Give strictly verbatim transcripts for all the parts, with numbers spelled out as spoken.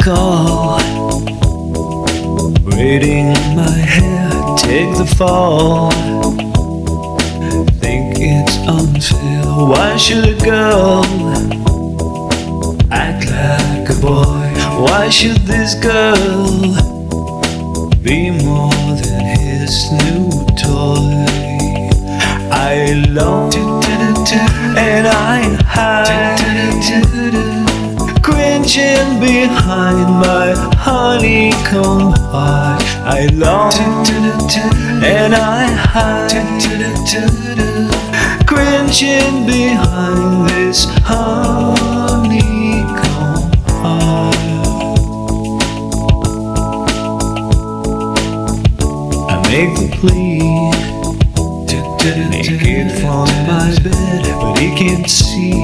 call. Braiding my hair, take the fall. Think it's unfair. Why should a girl act like a boy? Why should this girl be more than his new toy? I long and I hide, cringing behind my honeycomb heart. I long and I hide, cringing behind this honeycomb heart. I make the plea, make it from my bed, but he can't see.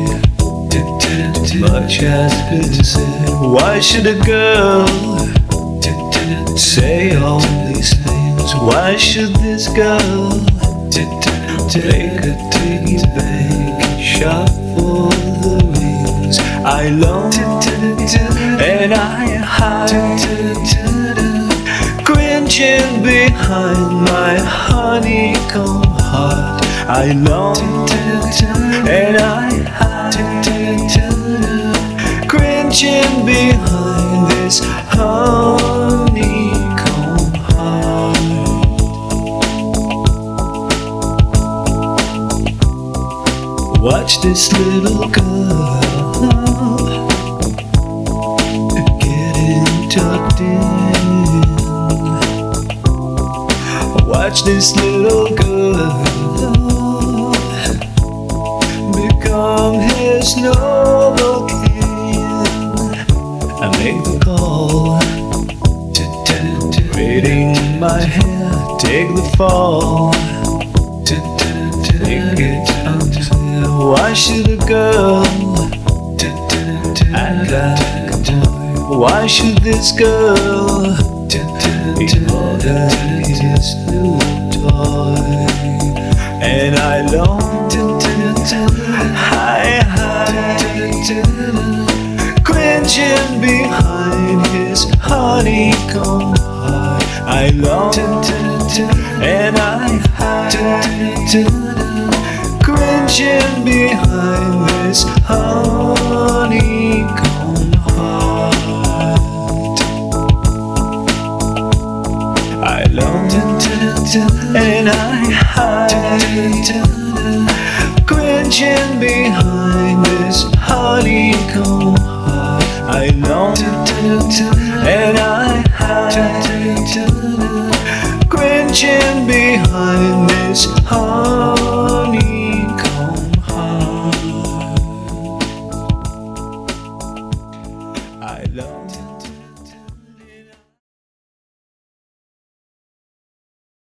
Much has been said. Why should a girl say all these things? Why should this girl take a titty bank shot for the rings? I long and I hide, cringing behind my honeycomb heart. I long and I hide, cringing behind this honeycomb heart. Watch this little girl getting tucked in. Watch this little girl become his noble king. I make the call, braiding my hair, take the fall. Think it's unfair. Why should a girl act like a boy? Why should this girl be more than his new toy? And I long, I hide, cringing behind his honeycomb heart. I long and I hide, cringing behind this honeycomb heart. I long and I hide, cringing behind this honeycomb heart. I long and I hide, cringing behind this honeycomb heart.